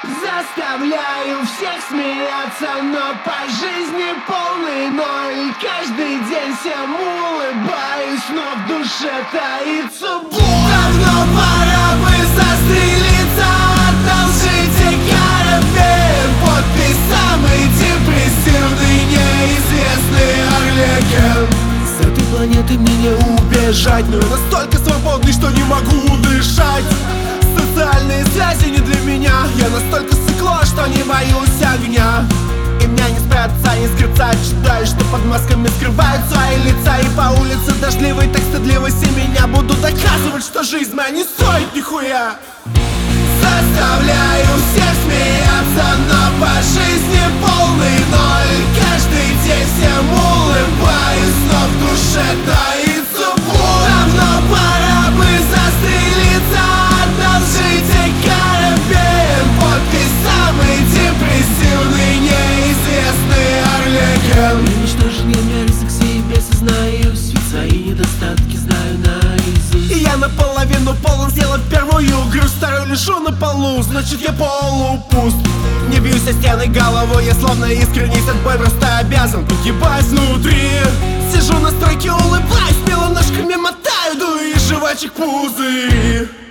Заставляю всех смеяться, но по жизни полный ноль. Каждый день всем улыбаюсь, но в душе таится боль. Давно пора бы застрелиться, одолжите карабин. Подпись самый депрессивный, неизвестный Арлекен. С этой планеты мне не убежать, но я настолько свободный, что не могу дышать. Социальные связи не для меня. Я настолько сыкло, что не боюсь огня. И меня не спрятаться, не скрыться. Читаю, что под масками скрывают свои лица. И по улице дождливой так стыдливо все меня будут доказывать, что жизнь моя не стоит нихуя. Заставляю всех смеяться, но по жизни полный ноль. Каждый день всем улыбаюсь, но в душе таится боль. Давно пора бы застрелиться, одолжите карабин. Подпись самый депрессивный, неизвестный Арлекен. Уничтожение рисок себе сознаюсь, ведь свои недостатки знаю наизусть. И я наполовину полон, сделав первую грусть, вторую лежу на полу, значит я полупуст. Не бьюсь о стены головой, я словно искренний отбой, просто обязан погибать внутри. Сижу на стройке, улыбаюсь, мело ножками мотаю, дую из жвачек пузырь.